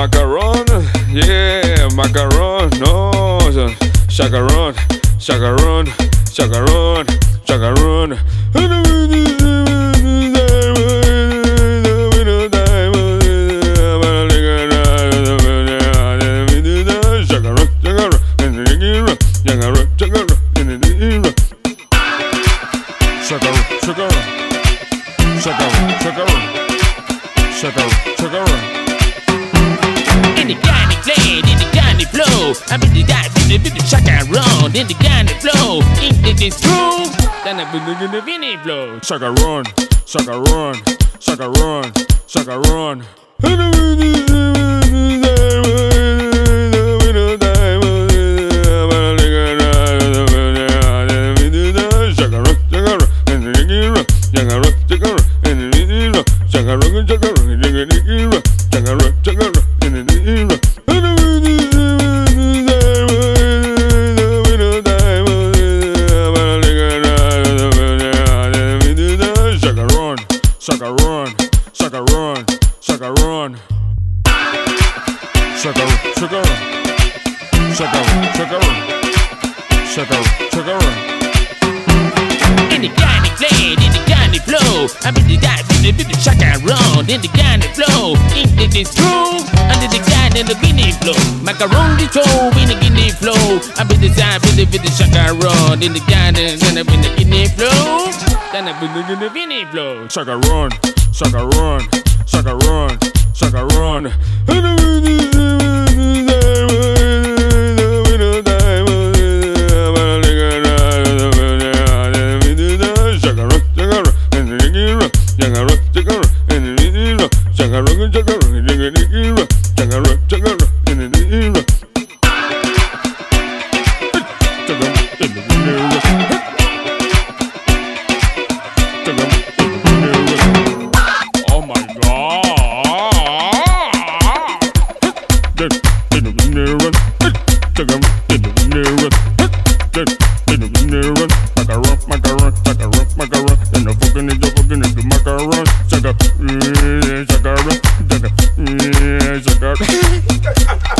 Macaron, yeah, macaron, no, chacarón, chacarón, chacarón, chacarón. In the Ghana play, in the Ghana flow, I'm in the dive, in the chacarón, in the Ghana flow, in this groove, then I'm in the Vinny flow. Chacarón, chacarón, chacarón, chacarón. Chacarón, chacarón, chacarón. Chacarón, chacarón, chacarón, chacarón, chacarón, chacarón. In the Ghana play, in the Ghana flow, I'm in the dive, in the chacarón, in the Ghana flow, in this groove, under the Ghana and the Vinny flow. Macaron the toe, in the Guinea flow, I'm in the dive, in the chacarón, in the Ghana and the Guinea flow. Then I'm in the Vinny flow. Chacarón, chacarón, chacarón, chacarón. Macaron,